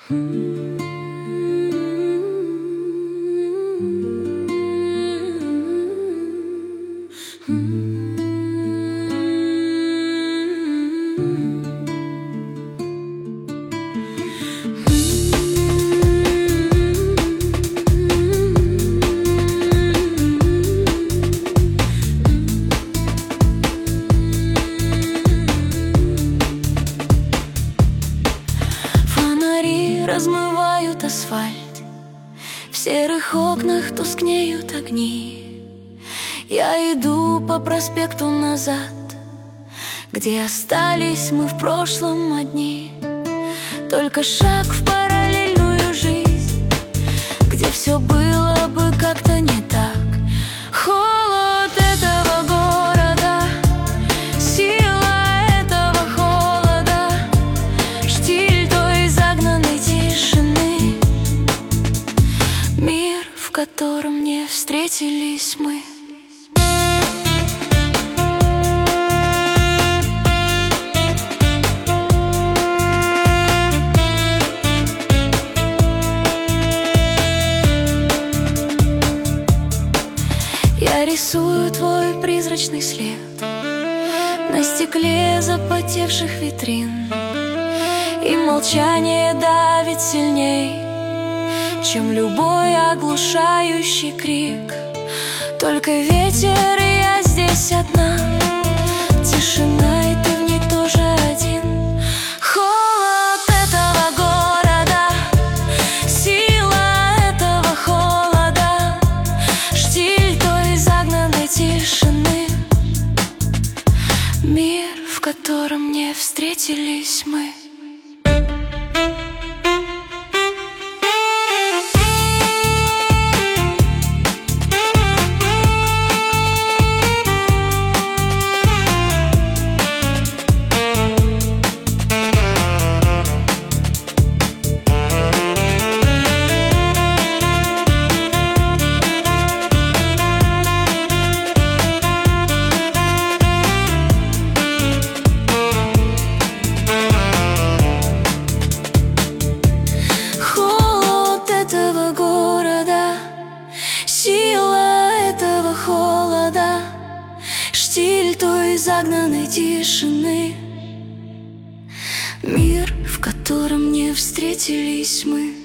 Размывают асфальт, в серых окнах тускнеют огни. Я иду по проспекту назад, где остались мы в прошлом одни. Только шаг в параллельную жизнь, где все было бы как-то не так. Холод этого города, сила этого холода, штиль той загнанной тишины, мир, в котором не встретились мы. Я рисую твой призрачный след на стекле запотевших витрин, и молчание давит сильней, чем любой оглушающий крик. Только ветер, и я здесь одна, тишина, и ты в ней тоже один. Холод этого города, сила этого холода, штиль той загнанной тишины, мир, в котором не встретились мы. Сила этого холода, штиль той загнанной тишины, мир, в котором не встретились мы.